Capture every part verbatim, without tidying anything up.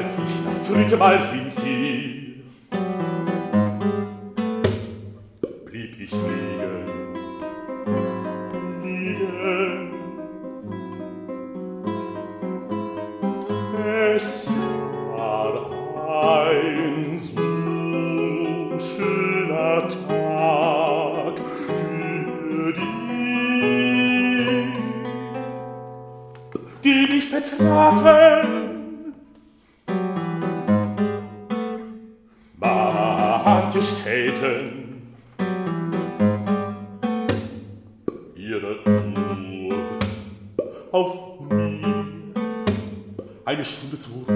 als ich das dritte Mal hinfiel, blieb ich liegen, liegen. Es war ein so schöner Tag für die, die dich betraten. Manche stellten ihre Uhr auf mich eine Stunde zurück.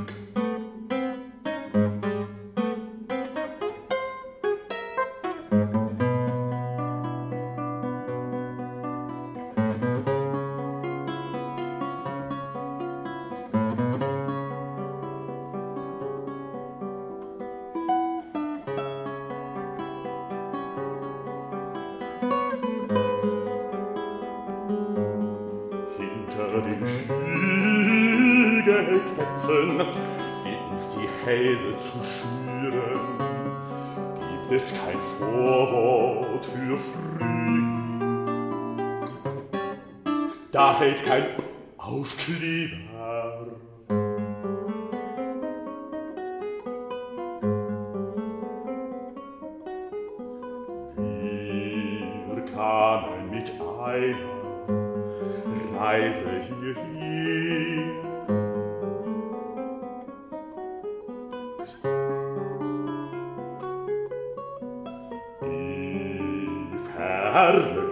Hinter den Hügelketten, die uns die Hälse zu schüren, gibt es kein Vorwort für früh. Da hält kein Aufkleber. Wir kamen mit einer Reise hierhin. Die Ferne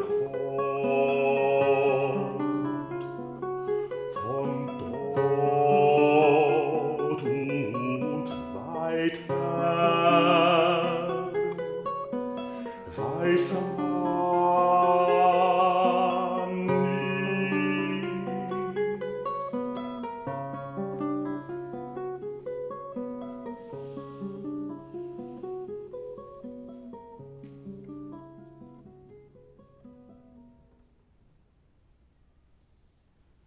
kommt von dort und weit her, weiß am